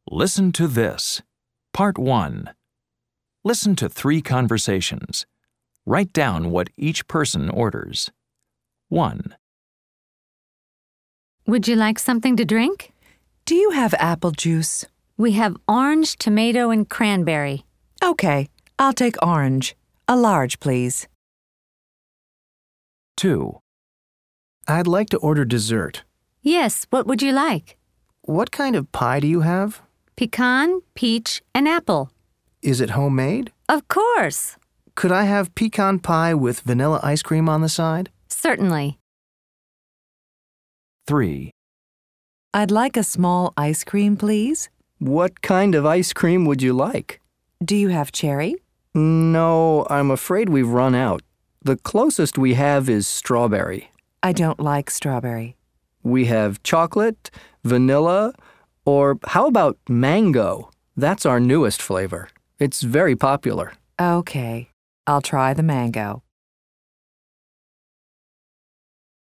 Listen to this. Part 1. Listen to 3 conversations. Write down what each person orders. 1. Would you like something to drink? Do you have apple juice? We have orange, tomato, and cranberry. Okay, I'll take orange. A large, please. 2. I'd like to order dessert. Yes, what would you like? What kind of pie do you have? Pecan, peach, and apple. Is it homemade? Of course. Could I have pecan pie with vanilla ice cream on the side? Certainly. 3. I'd like a small ice cream, please. What kind of ice cream would you like? Do you have cherry? No, I'm afraid we've run out. The closest we have is strawberry. I don't like strawberry. We have chocolate, vanilla, or how about mango? That's our newest flavor. It's very popular. Okay, I'll try the mango.